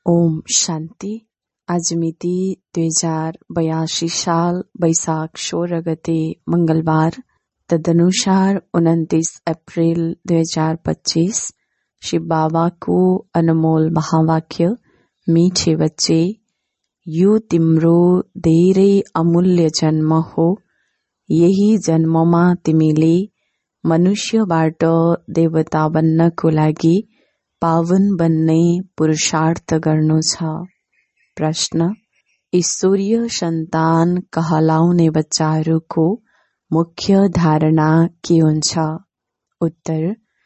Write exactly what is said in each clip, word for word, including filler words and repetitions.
ओम शान्ति। आज मिति दुई हजार बयासी साल वैशाख सोह्र गते मंगलबार, तदनुसार उन्तीस अप्रेल दुई हजार पच्चीस। शिव बाबा को अनमोल महावाक्य, मीठे बच्चे, यो तिम्रो धेरै अमूल्य जन्म हो। यही जन्ममा तिमीले मनुष्यबाट देवता बन्नको लागि पावन बन्ने पुरुषार्थ गर्नु छ। प्रश्न: ईश्वरीय सन्तान कहलाउने बच्चाहरूको मुख्य धारणा के हुन्छ? उत्तर: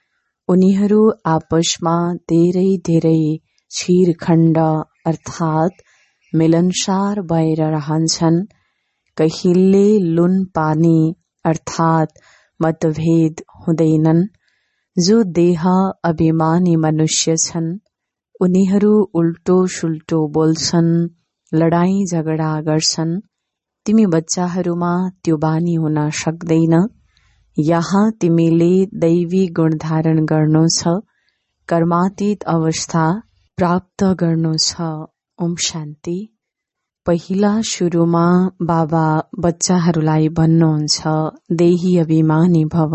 उनीहरू आपसमा धेरै धेरै छिरखण्ड अर्थात मिलनसार भएर रहन्छन्। कहिले लुन पानी अर्थात मतभेद हुँदैनन्। जो देह अभिमानी मनुष्य छन्, उनीहरू उल्टो सुल्टो बोल्छन्, लडाईं झगडा गर्छन्। तिमी बच्चाहरूमा त्यो बानी हुन सक्दैन। यहाँ तिमीले दैवी गुण धारण गर्नु छ, कर्मातीत अवस्था प्राप्त गर्नु छ। ओम शान्ति। पहिला सुरुमा बाबा बच्चाहरूलाई भन्नुहुन्छ, देही अभिमानी भव,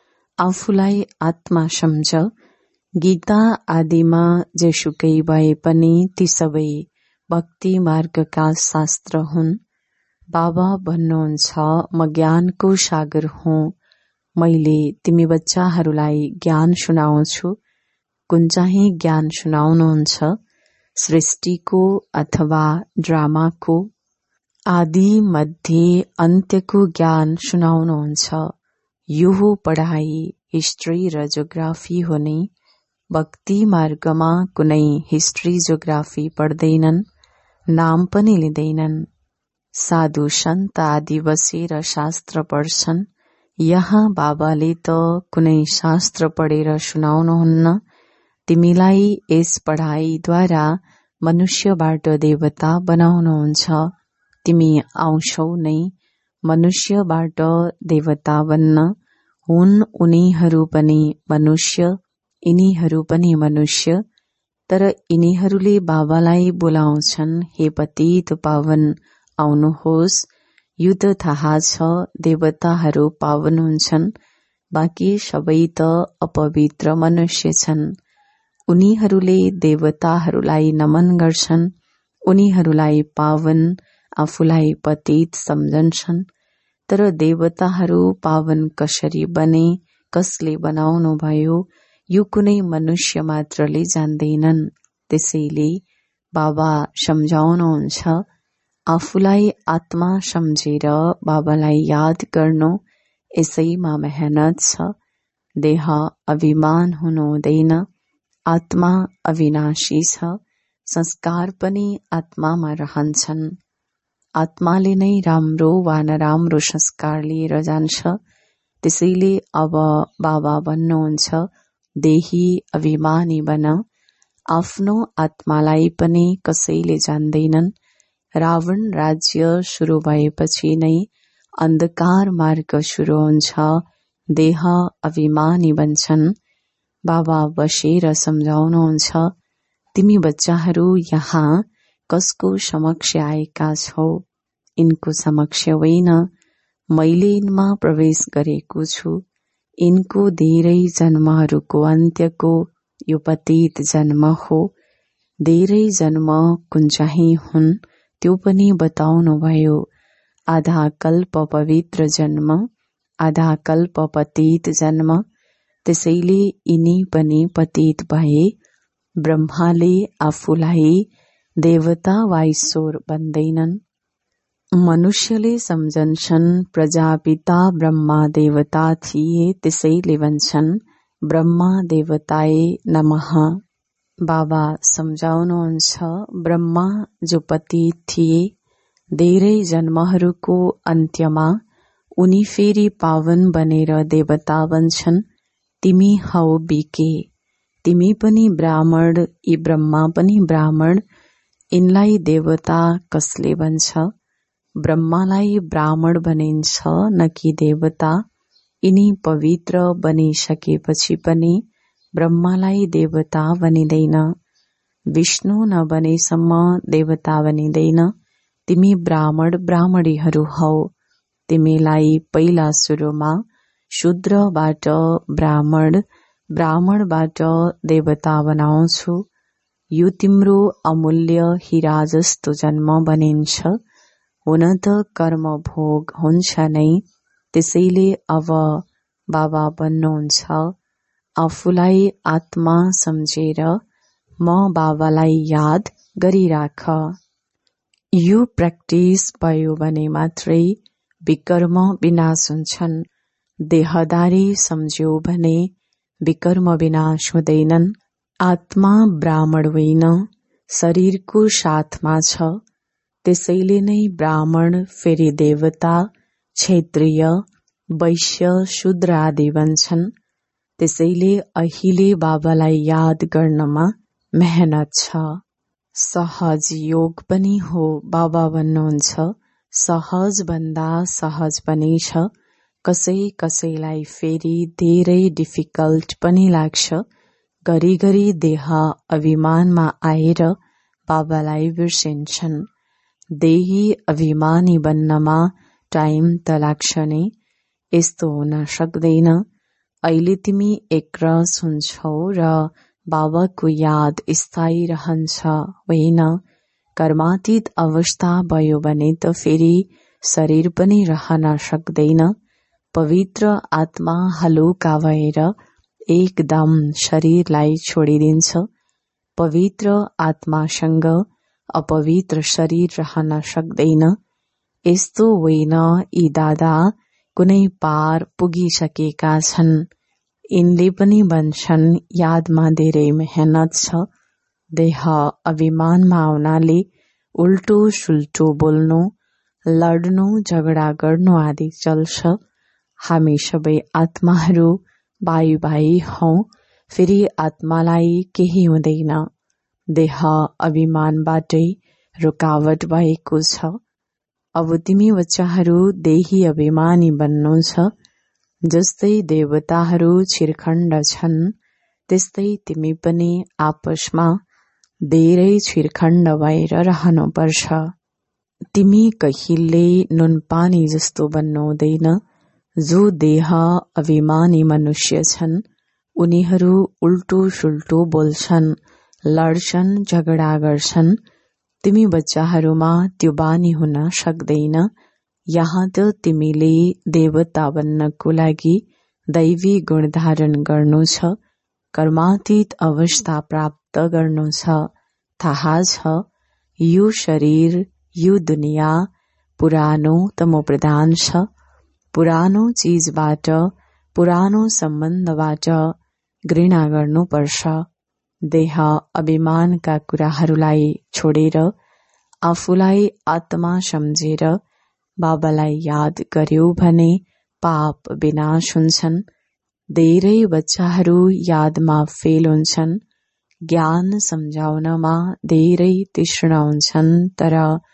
आफूलाई आत्मा सम्झ। गीता आदिमा जेसुकै भए पनि ती सबै भक्ति मार्गका शास्त्र हुन्। बाबा भन्नुहुन्छ, म ज्ञानको सागर हुँ। मैले तिमी बच्चाहरूलाई ज्ञान सुनाउँछु। कुन चाहिँ ज्ञान सुनाउनुहुन्छ? सृष्टिको अथवा ड्रामाको? आदि मध्य अन्त्यको ज्ञान सुनाउनुहुन्छ। यो हो पढाइ, हिस्ट्री र जोग्राफी हो नि। भक्ति मार्गमा कुनै हिस्ट्री जोग्राफी पढ्दैनन्, नाम पनि लिँदैनन्। साधु सन्त आदि बसेर शास्त्र पढ्छन्। यहाँ बाबाले त कुनै शास्त्र पढेर सुनाउनुहुन्न। तिमीलाई यस पढाइद्वारा मनुष्यबाट देवता बनाउनुहुन्छ। तिमी आउँछौ नै मनुष्यबाट देवता बन्न। हुन् उनीहरू पनि मनुष्य, यिनीहरू पनि मनुष्य। तर यिनीहरूले बाबालाई बोलाउँछन्, हे पतित पावन आउनुहोस्। यो त थाहा छ देवताहरू पावन हुन्छन्, बाँकी सबै त अपवित्र मनुष्य छन्। उनीहरूले देवताहरूलाई नमन गर्छन्। उनीहरूलाई पावन, आफूलाई पतित सम्झन्छन्। तर देवताहरू पावन कसरी बने, कसले बनाउनु भयो, यो कुनै मनुष्य मात्रले जान्दैनन्। त्यसैले बाबा सम्झाउनुहुन्छ, आफूलाई आत्मा सम्झेर बाबालाई याद गर्नु, यसैमा मेहनत छ। देह अभिमान हुनु हुँदैन। आत्मा अविनाशी छ। संस्कार पनि आत्मामा रहन्छन्। आत्माले नै राम्रो वा नराम्रो संस्कार लिएर जान्छ। त्यसैले अब बाबा भन्नुहुन्छ, देही अभिमानी बन। आफ्नो आत्मालाई पनि कसैले जान्दैनन्। रावण राज्य सुरु भएपछि नै अन्धकार मार्ग सुरु हुन्छ। देह अभिमानी बन्छन्। बाबा बसेर सम्झाउनुहुन्छ, तिमी बच्चाहरू यहाँ कसको समक्ष आएका छौ? यिनको समक्ष होइन, मैले यिनमा प्रवेश गरेको छु। यिनको धेरै जन्महरूको अन्त्यको यो पतित जन्म हो। धेरै जन्म कुन चाहिँ हुन् त्यो पनि बताउनु भयो। आधा कल्प पवित्र जन्म, आधा कल्प पतित जन्म। त्यसैले यिनी पनि पतित भए। ब्रह्माले आफूलाई देवता वा ईश्वर भन्दैनन्। मनुष्यले सम्झन्छन् प्रजापिता ब्रह्मा देवता थिए, त्यसैले भन्छन् ब्रह्मा देवताय नमः। बाबा सम्झाउनुहुन्छ, ब्रह्मा जो पतित थिए, धेरै जन्महरूको अन्त्यमा उनी फेरि पावन बनेर देवता बन्छन्। तिमी हौ बिके, तिमी पनि ब्राह्मण, यी ब्रह्मा पनि ब्राह्मण। यिनलाई देवता कसले भन्छ? ब्रह्मालाई ब्राह्मण भनिन्छ, न कि देवता। यिनी पवित्र बनिसकेपछि पनि ब्रह्मालाई देवता भनिँदैन। विष्णु नबनेसम्म देवता बनिँदैन। तिमी ब्राह्मण ब्राह्मणीहरू हौ। तिमीलाई पहिला सुरुमा शूद्रबाट ब्राह्मण, ब्राह्मणबाट देवता बनाउँछु। यो तिम्रो अमूल्य हीरा जस्तो जन्म बनिन्छ। हुन त कर्म भोग हुन्छ नै, त्यसैले अब बाबा बन्नुहुन्छ। आफूलाई आत्मा सम्झेर म बाबालाई याद गरिराख। यो प्र्याक्टिस भयो भने मात्रै विकर्म विनाश हुन्छन्। देहदारी सम्झ्यौ भने विकर्म विनाश हुँदैनन्। आत्मा ब्राह्मण होइन, शरीरको साथमा छ। त्यसैले नै ब्राह्मण फेरि देवता, क्षेत्रीय, वैश्य, शूद्र आदि बन्छन्। त्यसैले अहिले बाबालाई याद गर्नमा मेहनत छ। सहज योग पनि हो बाबा भन्नुहुन्छ। सहज भन्दा सहज पनि छ। कसै कसैलाई फेरि धेरै डिफिकल्ट पनि लाग्छ। घरिघरि देह अभिमानमा आएर बाबालाई बिर्सिन्छन्। देही अभिमानी बन्नमा टाइम त लाग्छ नै। यस्तो हुन सक्दैन। अहिले तिमी एकरस हुन्छौ र बाबाको याद स्थायी रहन्छ, होइन? कर्मातीत अवस्था भयो भने त फेरि शरीर पनि रहन सक्दैन। पवित्र आत्मा हलुका भएर एकदम शरीरलाई छोडिदिन्छ। पवित्र आत्मासँग अपवित्र शरीर रहन सक्दैन। यस्तो होइन यी दादा कुनै पार पुगिसकेका छन्। यिनले पनि भन्छन् यादमा धेरै मेहनत छ। देह अभिमानमा आउनाले उल्टो सुल्टो बोल्नु, लड्नु, झगडा गर्नु आदि चल्छ। हामी सबै आत्माहरू भाइ भाइ हौ। फेरि आत्मालाई केही हुँदैन। देह अभिमानबाटै रुकावट भएको छ। अब तिमी बच्चाहरू देही अभिमानी बन्नु छ। जस्तै देवताहरू छिरखण्ड छन्, त्यस्तै तिमी पनि आपसमा धेरै छिरखण्ड भएर रहनुपर्छ। तिमी कहिले नुन पानी जस्तो बन्नु हुँदैन। जो देह अभिमानी मनुष्य छन् उनीहरू उल्टो सुल्टो बोल्छन्, लड्छन्, झगडा गर्छन्। तिमी बच्चाहरूमा त्यो बानी हुन सक्दैन। यहाँ त तिमीले देवता बन्नको लागि दैवी गुण धारण गर्नु छ। कर्मातीत अवस्था प्राप्त गर्नु छ। थाहा छ यो शरीर, यो दुनिया पुरानो तमोप्रधान छ। पुरानो चीजबाट, पुरानो सम्बन्धबाट घृणा गर्नुपर्छ। देह अभिमानका कुराहरूलाई छोडेर आफूलाई आत्मा सम्झेर बाबालाई याद गर्यो भने पाप विनाश हुन्छन्। धेरै बच्चाहरू यादमा फेल हुन्छन्। ज्ञान सम्झाउनमा धेरै तीक्ष्ण हुन्छन्, तर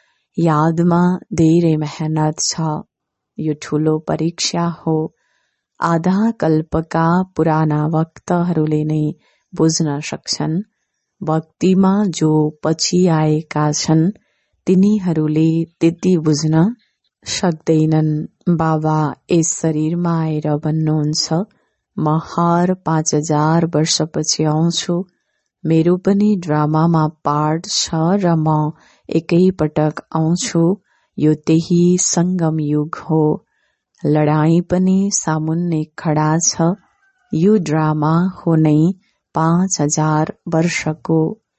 यादमा धेरै मेहनत छ। यो ठूलो परीक्षा हो। आधा कल्पका पुराना भक्तहरूले नै बुझ्न सक्छन्। भक्तिमा जो पछि आएका छन् तिनीहरूले त्यति बुझ्न सक्दैनन्। बाबा यस शरीरमा आएर भन्नुहुन्छ, म हर पाँच हजार वर्षपछि आउँछु। मेरो पनि ड्रामामा पार्ट छ र म एकै पटक आउँछु। यो त्यही संगम युग हो। लडाईँ पनि सामुन्ने खडा छ। यो ड्रामा हो नै पाँच हजार वर्षको।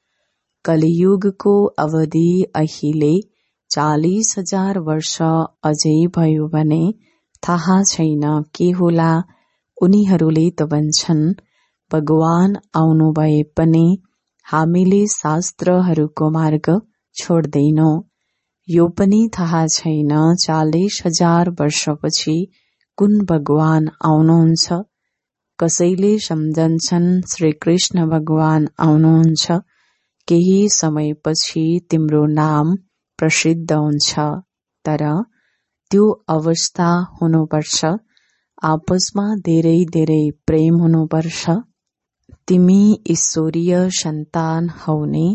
कलियुगको अवधि अहिले चालिस हजार वर्ष अझै भयो भने थाहा छैन के होला। उनीहरूले त भन्छन् भगवान आउनु भए पनि हामीले शास्त्रहरूको मार्ग छोड्दैनौ। यो पनि थाहा छैन चालिस हजार वर्षपछि कुन भगवान आउनुहुन्छ। कसैले सम्झन्छन् श्री कृष्ण भगवान आउनुहुन्छ। केही समयपछि तिम्रो नाम प्रसिद्ध हुन्छ। तर त्यो अवस्था हुनुपर्छ। आपसमा धेरै धेरै प्रेम हुनुपर्छ। तिमी ईश्वरीय सन्तान हौ नि।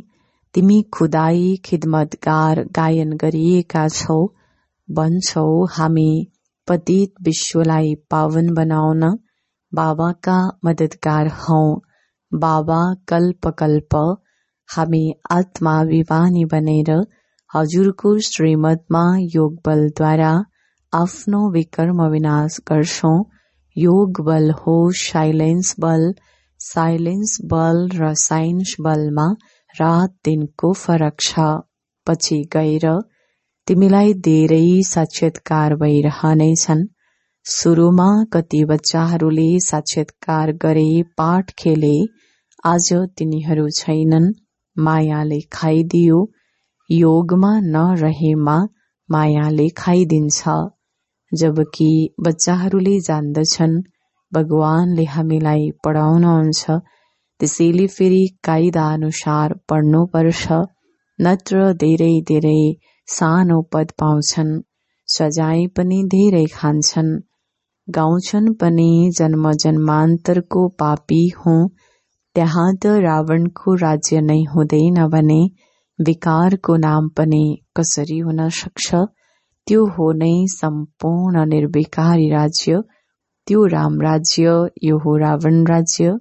तिमी खुदाई खिदमतगार गायन गरिएका छौ। भन्छौ हामी पतित विश्वलाई पावन बनाउन बाबाका मददगार हौं। बाबा कल्प कल्प हामी आत्माभिमानी बनेर हजुरको श्रीमतमा योग बलद्वारा आफ्नो विकर्म विनाश गर्छौं। योग बल हो साइलेन्स बल। साइलेन्स बल र साइन्स बलमा रात दिनको फरक छ। पछि गएर तिमीलाई धेरै साक्षात्कार भइरहनेछन्। सुरुमा कति बच्चाहरूले साक्षात्कार गरे, पाठ खेले, आज तिनीहरू छैनन्। मायाले खाइदियो। योगमा नरहेमा मायाले खाइदिन्छ। जबकि बच्चाहरूले जान्दछन् भगवानले हामीलाई पढाउनुहुन्छ, त्यसैले फेरि कायदा अनुसार पढ्नुपर्छ, नत्र धेरै धेरै सानो पद पाउँछन्, सजाय पनि धेरै खान्छन्। गाउँछन् पनि जन्म जन्मान्तरको पापी हुँ। त्यहाँ त रावणको राज्य नै हुँदैन भने विकारको नाम पनि कसरी हुन सक्छ? त्यो हो नै सम्पूर्ण निर्विकारी राज्य। त्यो राम राज्य, यो हो रावण राज्य।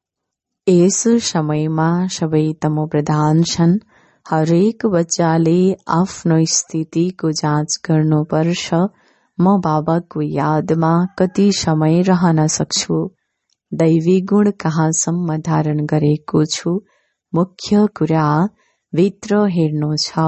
यस समयमा सबै तमोप्रधान छन्। हरेक बच्चाले आफ्नो स्थितिको जाँच गर्नुपर्छ। म बाबाको यादमा कति समय रहन सक्छु? दैवी गुण कहाँसम्म धारण गरेको छु? मुख्य कुरा भित्र हेर्नु छ।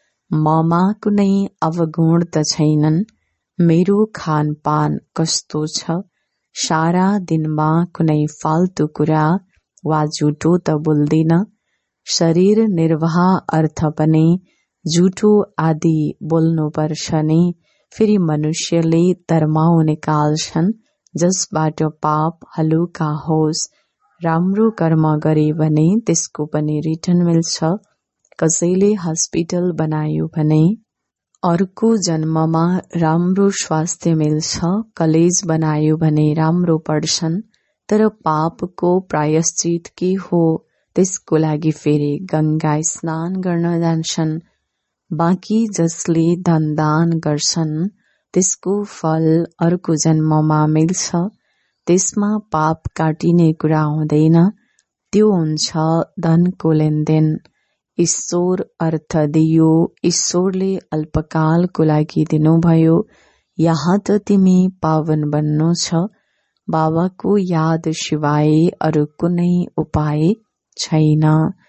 ममा कुनै अवगुण त छैनन्। मेरो खानपान कस्तो छ? सारा दिनमा कुनै फाल्तु कुरा वा झुटो त बोल्दिन। शरीर निर्वाह अर्थ पनि झुटो आदि बोल्नुपर्छ नि। फेरि मनुष्यले धर्माउ निकाल्छन् जसबाट पाप हलुका होस्। राम्रो कर्म गरे भने त्यसको पनि रिटर्न मिल्छ। कसैले हस्पिटल बनायो भने अर्को जन्ममा राम्रो स्वास्थ्य मिल्छ। कलेज बनायो भने राम्रो पढ्छन्। तर पापको प्रायश्चित के हो? त्यसको लागि फेरि गंगा स्नान गर्न जान्छन्। बाँकी जसले धन दान गर्छन् त्यसको फल अर्को जन्ममा मिल्छ। त्यसमा पाप काटिने कुरा हुँदैन। त्यो हुन्छ धनको लेनदेन। ईश्वर अर्थ दियो। ईश्वरले अल्पकालको लागि दिनुभयो। यहाँ त तिमी पावन बन्नु छ। बाबाको याद सिवाय अरू कुनै उपाय छैन।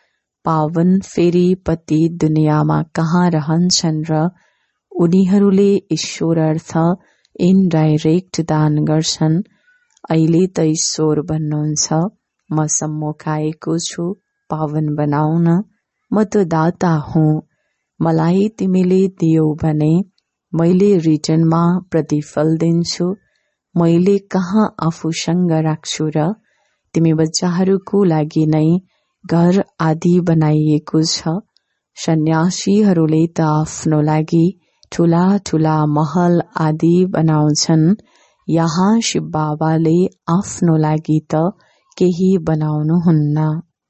पावन फेरि पति दुनियाँमा कहाँ रहन्छन् र उनीहरूले ईश्वर अर्थ इनडाइरेक्ट दान गर्छन्। अहिले त ईश्वर भन्नुहुन्छ, म सम्मुख आएको छु पावन बनाउन। म त दाता हुँ। मलाई तिमीले दियौ भने मैले रिटर्नमा प्रतिफल दिन्छु। मैले कहाँ आफूसँग राख्छु र? तिमी बच्चाहरूको लागि नै घर आदि बनाइएको छ। सन्यासीहरूले त आफ्नो लागि ठूला ठूला महल आदि बनाउँछन्। यहाँ शिव बाबाले आफ्नो लागि त केही बनाउनुहुन्न।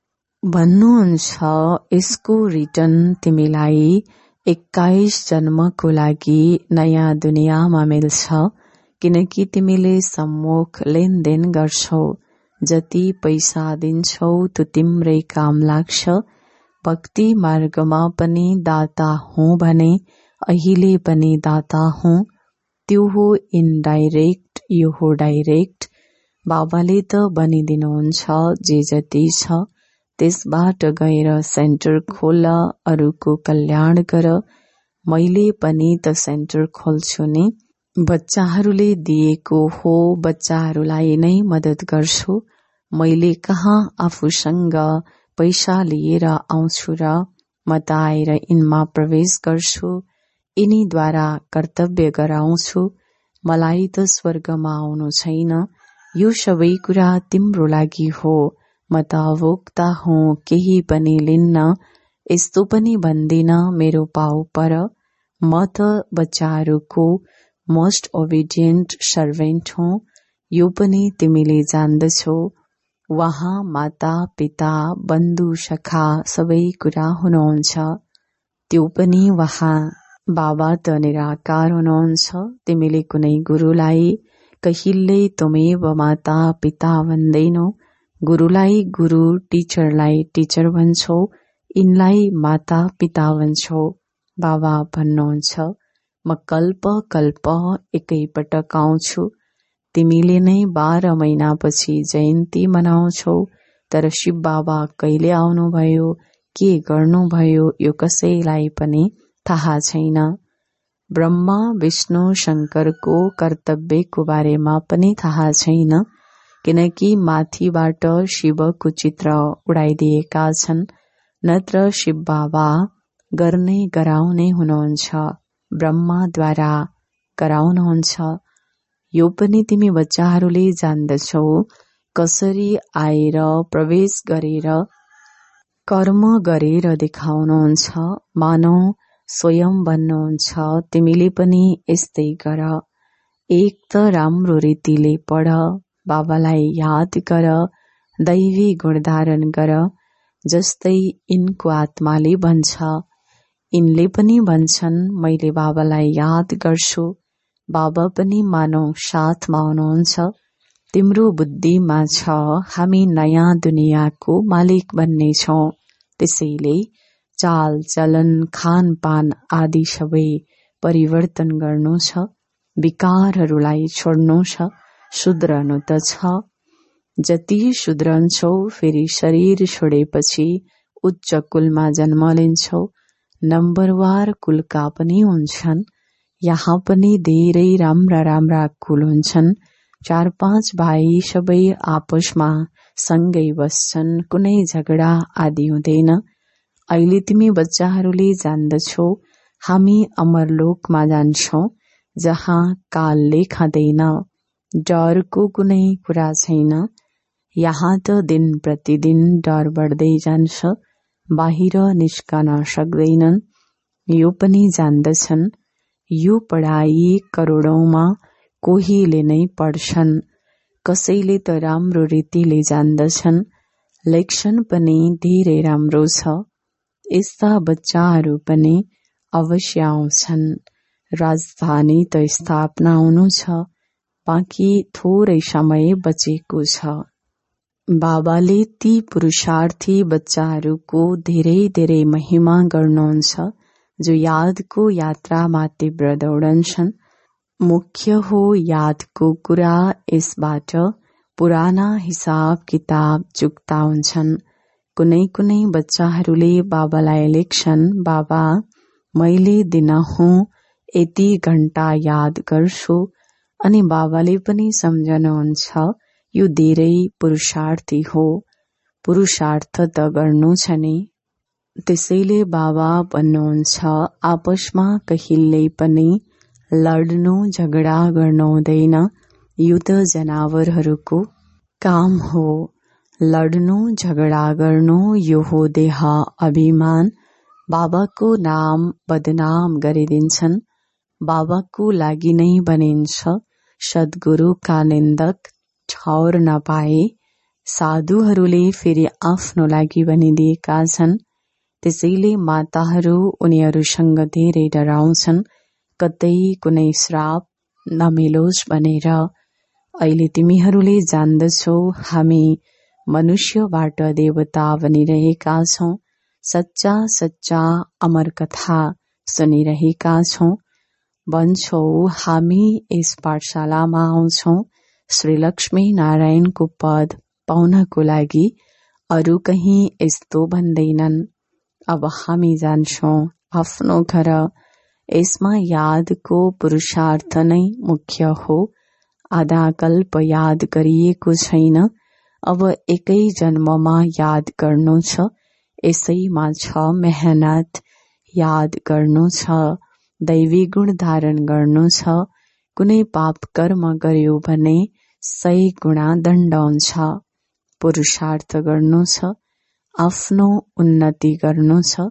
भन्नुहुन्छ यसको रिटर्न तिमीलाई एक्काइस जन्मको लागि नयाँ दुनियाँमा मिल्छ। किनकि तिमीले सम्मुख लेनदेन गर्छौ। जति पैसा दिन्छौ त्यो तिम्रै काम लाग्छ। भक्ति मार्गमा पनि दाता हुँ भने अहिले पनि दाता हुँ। त्यो हो इनडाइरेक्ट, यो हो डाइरेक्ट। बाबाले त भनिदिनुहुन्छ जे जति छ त्यसबाट गएर सेन्टर खोल, अरूको कल्याण गर। मैले पनि त सेन्टर खोल्छु नि। बच्चाहरूले दिएको हो, बच्चाहरूलाई नै मदत गर्छु। मैले कहाँ आफूसँग पैसा लिएर आउँछु र? म त आएर यिनमा प्रवेश गर्छु। यिनीद्वारा कर्तव्य गराउँछु। मलाई त स्वर्गमा आउनु छैन। यो सबै कुरा तिम्रो लागि हो। म त अभोक्ता हुँ, केही पनि लिन्न। यस्तो पनि भन्दिन मेरो पाउ पर। म त बच्चाहरूको मोस्ट ओबिडियन्ट सर्भेन्ट हुँ। यो पनि तिमीले जान्दछौ। वहाँ माता पिता बन्धु सखा सबै कुरा हुनुहुन्छ। त्यो पनि वहाँ बाबा त निराकार हुनुहुन्छ। तिमीले कुनै गुरुलाई कहिल्यै त्वमेव माता पिता भन्दैनौ। गुरुलाई गुरु, टिचरलाई टिचर भन्छौ, यिनलाई माता पिता भन्छौ। बाबा भन्नुहुन्छ, म कल्प कल्प एकै पटक आउँछु। तिमीले नै बाह्र महिनापछि जयन्ती मनाउँछौ, तर शिव बाबा कहिले आउनुभयो, के गर्नुभयो यो कसैलाई पनि थाहा छैन। ब्रह्मा विष्णु शंकरको कर्तव्यको बारेमा पनि थाहा छैन, किनकि माथिबाट शिवको चित्र उडाइदिएका छन्। नत्र शिव बाबा गर्ने गराउने हुनुहुन्छ, ब्रह्माद्वारा गराउनुहुन्छ। यो पनि तिमी बच्चाहरूले जान्दछौ, कसरी आएर प्रवेश गरेर कर्म गरेर देखाउनुहुन्छ। मानौ स्वयं भन्नुहुन्छ, तिमीले पनि यस्तै गर। एक त राम्रो रीतिले पढ, बाबालाई याद गर, दैवी गुण धारण गर, जस्तै यिनको आत्माले भन्छ। यिनले पनि भन्छन्, मैले बाबालाई याद गर्छु। बाबा पनि मानौ साथमा हुनुहुन्छ। तिम्रो बुद्धिमा छ, हामी नयाँ दुनियाँको मालिक बन्नेछौँ। त्यसैले चाल चलन खानपान आदि सबै परिवर्तन गर्नु छ। विकारहरूलाई छोड्नु छ। सुध्रनु त छ। जति सुध्रन्छौ फेरि शरीर छोडेपछि उच्च कुलमा जन्म लिन्छौ। नम्बरवार कुलका पनि हुन्छन्। यहाँ पनि धेरै राम्रा राम्रा कुल हुन्छन्। चार पाँच भाइ सबै आपसमा सँगै बस्छन्, कुनै झगडा आदि हुँदैन। अहिले तिमी बच्चाहरूले जान्दछौ, हामी अमरलोकमा जान्छौँ, जहाँ कालले खाँदैन, डरको कुनै कुरा छैन। यहाँ त दिन प्रतिदिन डर बढ्दै जान्छ, बाहिर निस्कन सक्दैनन्। यो पनि जान्दछन्, यो पढाइ करोडौंमा कोहीले नै पढ्छन्, कसैले त राम्रो रीतिले जान्दछन्। लेक्सन पनि धेरै राम्रो छ। यस्ता बच्चाहरू पनि अवश्य आउँछन्। राजधानी त स्थापना हुनु छ, बाँकी थोरै समय बचेको छ। बाबाले ती पुरुषार्थी बच्चाहरूको धेरै धेरै महिमा गर्नुहुन्छ, जो यादको यात्रामा तीव्र दौडन्छन्। मुख्य हो यादको कुरा। यसबाट पुराना हिसाब किताब चुक्ता हुन्छन्। कुनै कुनै बच्चाहरूले बाबालाई लेख्छन्, बाबा मैले दिनहुँ यति घण्टा याद गर्छु, अनि बाबाले पनि सम्झनुहुन्छ, यो धेरै पुरुषार्थी हो। पुरुषार्थ त गर्नु छ नि। त्यसैले बाबा भन्नुहुन्छ, आपसमा कहिल्यै पनि लड्नु झगडा गर्नु हुँदैन। यो त जनावरहरूको काम हो। लड्नु झगडा गर्नु यो हो देह अभिमान। बाबाको नाम बदनाम गरिदिन्छन्। बाबाको लागि नै बनिन्छ। सद्गुरुका निन्दक ठौर नपाए साधुहरूले फेरि आफ्नो लागि बनिदिएका छन्। त्यसैले माताहरू उनीहरूसँग धेरै डराउँछन्, कतै कुनै श्राप नमिलोस् भनेर। अहिले तिमीहरूले जान्दछौ, हामी मनुष्यबाट देवता बनिरहेका छौं। सच्चा सच्चा अमर कथा सुनिरहेका छौं। भन्छौ हामी यस पाठशालामा आउँछौं श्री लक्ष्मी नारायणको पद पाउनको लागि। अरू कहीं यस्तो भन्दैनन्। अब हामी जान्छौं आफ्नो घर। यसमा यादको पुरुषार्थ नै मुख्य हो। आधा कल्प याद गरिएको छैन। अब एकै जन्ममा याद गर्नु छ। यसैमा छ मेहनत। याद गर्नु छ, दैवी गुण धारण गर्नु छ। कुनै पाप कर्म गर्यो भने सय गुणा दण्ड हुन्छ। पुरुषार्थ गर्नु छ, आफ्नो उन्नति गर्नु छ।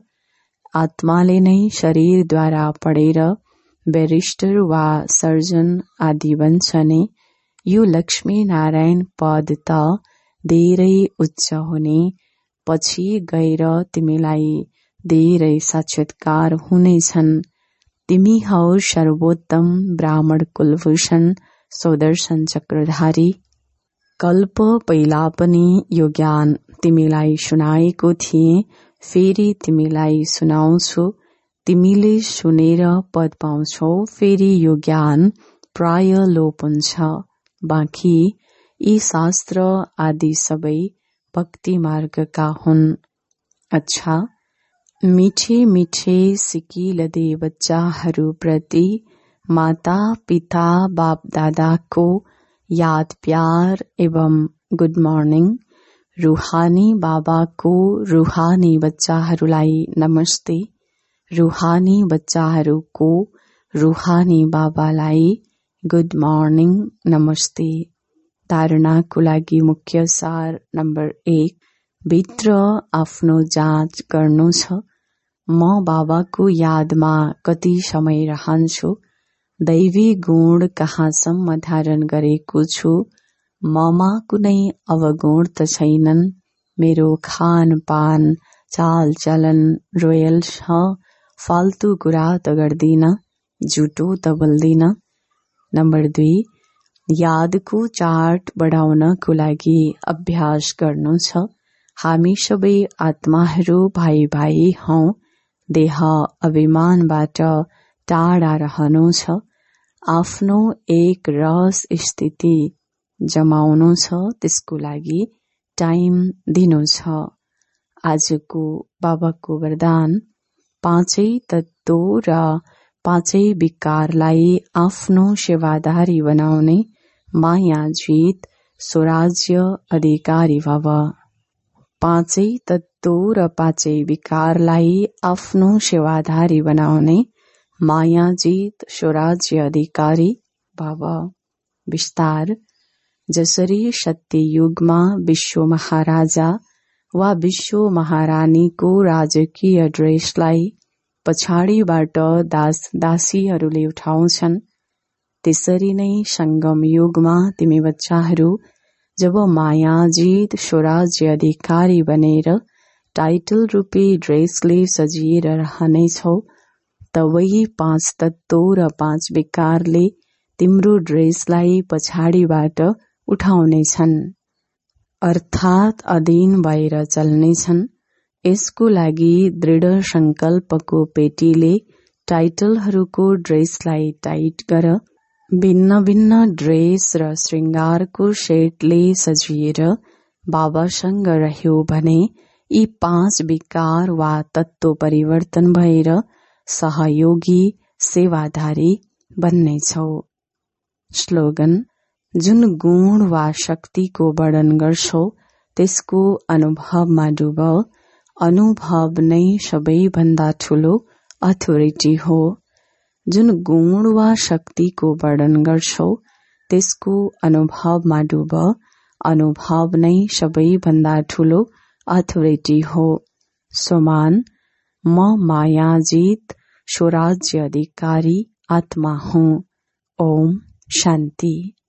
आत्माले नै शरीरद्वारा पढेर ब्यारिस्टर वा सर्जन आदि बन्छ नि। यो लक्ष्मी नारायण पद त धेरै उच्च हुने, पछि गएर तिमीलाई धेरै साक्षात्कार हुनेछन्। तिमी हौ सर्वोत्तम ब्राह्मण कुलभूषण सुदर्शन चक्रधारी। कल्प पहिला पनि यो ज्ञान तिमीलाई सुनाएको थिए, फेरि तिमीलाई सुनाउँछु। तिमीले सुनेर पद पाउँछौ, फेरि यो ज्ञान प्राय लोप हुन्छ। बाँकी यी शास्त्र आदि सबै भक्ति मार्गका हुन्। अच्छा, मिठे मिठे सिकिलदे बच्चाहरू प्रति माता पिता बाप दादाको याद प्यार एवं गुड मर्निङ। रूहानी बाबाको रूहानी बच्चाहरूलाई नमस्ते। रूहानी बच्चाहरूको रूहानी बाबालाई गुड मर्निङ नमस्ते। धारणाको लागि मुख्य सार नम्बर एक, भित्र आफ्नो जाँच गर्नु छ। म बाबाको यादमा कति समय रहन्छु? दैवी गुण कहाँसम्म धारण गरेको छु? ममा कुनै अवगुण त छैनन्? मेरो खानपान चालचलन रोयल छ? फाल्तु कुरा त गर्दिन, झुटो त बोल्दिन। नम्बर दुई, यादको चार्ट बढाउनको लागि अभ्यास गर्नु छ। हामी सबै आत्माहरू भाइ भाइ हौं। देह अभिमानबाट टाढा रहनु छ। आफ्नो एक रस स्थिति जमाउनु छ, त्यसको लागि टाइम दिनु छ। आजको बाबाको वरदान, पाँचै तत्त्व र पाँचै विकारलाई आफ्नो सेवादारी बनाउने, माया जित स्वराज्य अधिकारी भव। पाँचै तत्त्व र पाँचै विकारलाई आफ्नो सेवादारी बनाउने, माया जित स्वराज्य अधिकारी भव। विस्तार, जसरी सत्य युगमा विश्व महाराजा वा विश्व महारानीको राजकीय ड्रेसलाई पछाडिबाट दास दासीहरूले उठाउँछन्, त्यसरी नै संगम युगमा तिमी बच्चाहरू जब मायाजित स्वराज्य अधिकारी बनेर टाइटल रूपी ड्रेसले सजिएर रहनेछौ, तबै पाँच तत्त्व र पाँच विकारले तिम्रो ड्रेसलाई पछाडिबाट उठाउनेछन्, अर्थात् अधीन भएर चल्नेछन्। यसको लागि दृढ संकल्पको पेटीले टाइटलहरूको ड्रेसलाई टाइट गर। भिन्न भिन्न ड्रेस र श्रृंगारको सेटले सजिएर बाबासँग रह्यो भने यी पाँच विकार वा तत्त्व परिवर्तन भएर सहयोगी सेवाधारी बन्नेछौ। स्लोगन, जुन गुण वा शक्तिको वर्णन गर्छौ त्यसको अनुभवमा डुब। अनुभव नै सबैभन्दा ठूलो अथोरिटी हो। जुन गुण वा शक्तिको वर्णन गर्छौ त्यसको अनुभवमा डुब। अनुभव नै सबैभन्दा ठूलो अथोरिटी हो। समान, म मायाजित स्वराज्य अधिकारी आत्मा हुँ। ओम शान्ति।